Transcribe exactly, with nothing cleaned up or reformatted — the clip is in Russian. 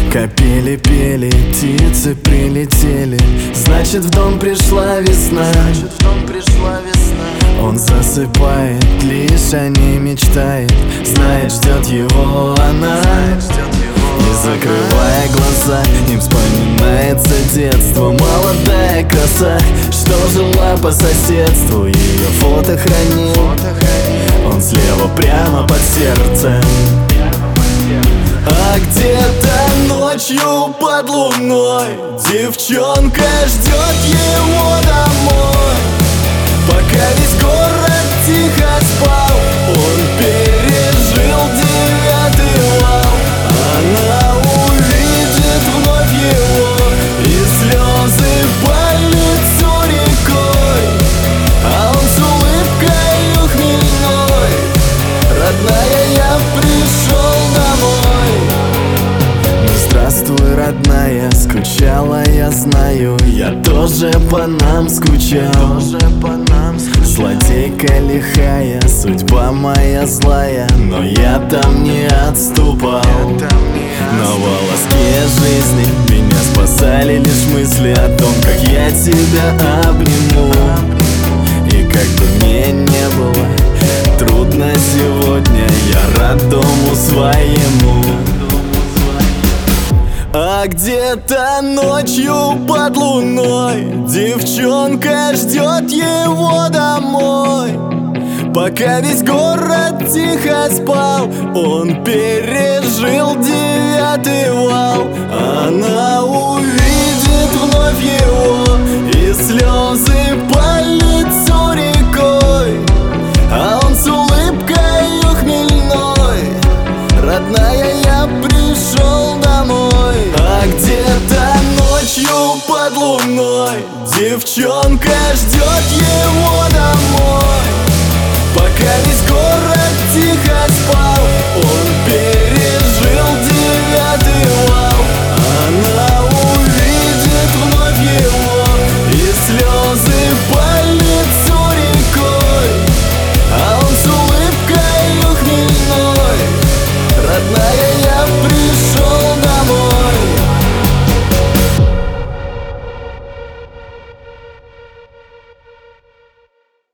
Капели пели, птицы прилетели, значит в дом пришла весна. Значит в дом пришла весна. Он засыпает, лишь о ней мечтает, знает, ждет его она. Знает, ждет его Не закрывая глаза, им вспоминается детство. Молодая краса, что жила по соседству, ее фото хранит. фото хранит. Он слева прямо под сердцем. А где-то ночью под луной девчонка ждет его домой. Пока весь город тихо спал, он пережил девятый вал. Она увидит вновь его, и слезы по лицу рекой, а он с улыбкой ухмельной: родная, я пришел домой. Здравствуй, родная, скучала, я знаю, я тоже по нам скучал. Тоже по нам скучал. Злодейка лихая, судьба моя злая, но я там не отступал. Я там не На волоске жизни меня спасали лишь мысли о том, как я тебя обниму. И как бы мне не было трудно сегодня, я рад дому своему. А где-то ночью под луной девчонка ждет его домой. Пока весь город тихо спал, он пережил девятый вал. Она увидит вновь его, и слезы по лицу рекой, а он с улыбкой ухмельной: родная, я пришел домой. А где-то ночью под луной девчонка ждет его домой. Пока весь город